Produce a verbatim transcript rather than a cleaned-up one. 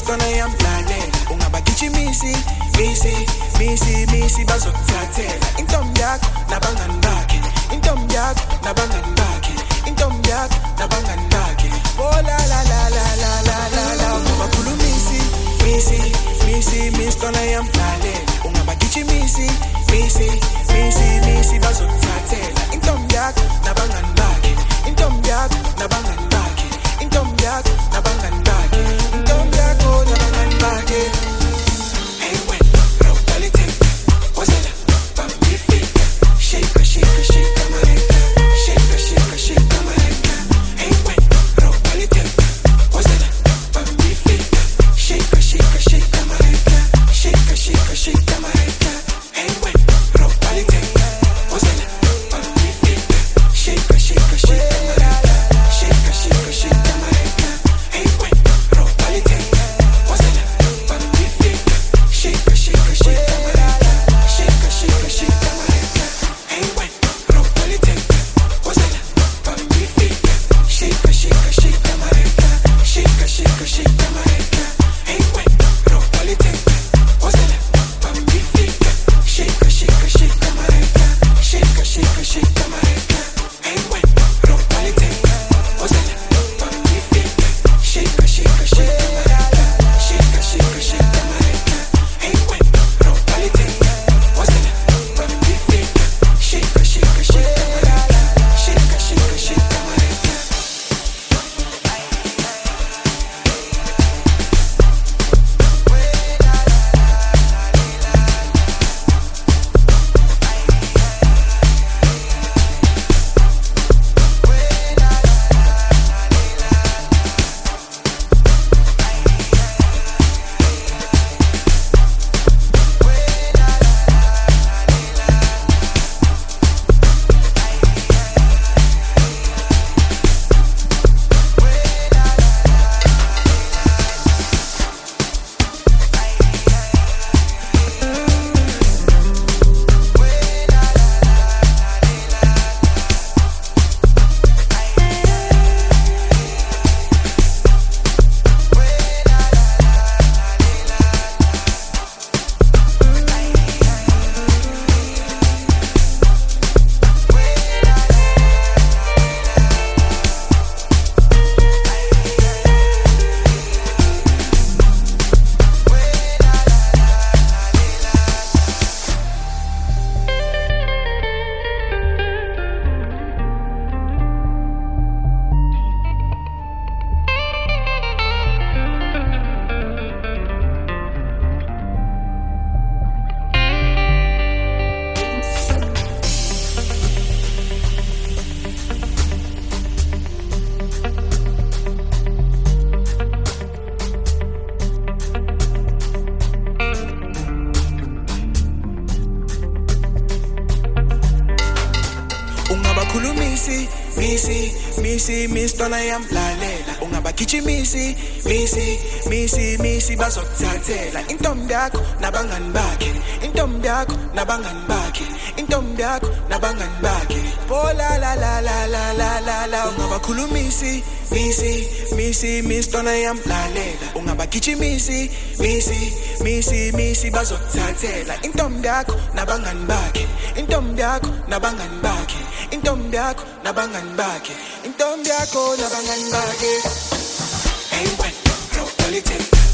Mister Nayamlalela ungabagijimisi misi misi misi bazokuthathela intombi yakho nabangani bakhe intombi yakho nabangani bakhe intombi yakho nabangani bakhe oh la la la la la la la la ungabakhulumisi misi misi Mister Nayamlalela ungabagijimisi misi misi misi bazokuthathela intombi yakho nabangani bakhe intombi yakho nabangani bakhe intombi yakho nabangani bakhe intombi yakho nabangani bakhe hey when rotalite wazela bambifika shake shake shake mareka shake shake shake mareka hey when rotalite wazela bambifika shake shake shake mareka shake shake shake mareka hey when rotalite wazela bambifika shake shake shake mareka shake shake shake mareka hey when rotalite wazela bambifika shake shake shake mareka shake shake shake mareka hey when rotalite wazela bambifika shake shake shake mareka shake shake shake mareka hey when rotalite wazela bambifika shake shake shake mareka shake shake shake mareka hey when rotalite wazela bambifika shake shake shake mareka shake shake shake mareka hey when rotalite wazela bambifika shake shake shake mareka shake shake shake mareka ungabakhulumisi misi misi Mister Nayamlalela ungabagijimisi misi misi misi bazokuthathela intombi yakho nabangani bakhe intombi yakho nabangani bakhe intombi yakho nabangani bakhe oh la la la la la la la la ungabakhulumisi misi misi Mister Nayamlalela ungabagijimisi misi misi misi bazokuthathela intombi yakho nabangani bakhe intombi yakho nabangani bakhe intombi yakho nabangani bakhe intombi yakho nabangani bakhe hey when rotalite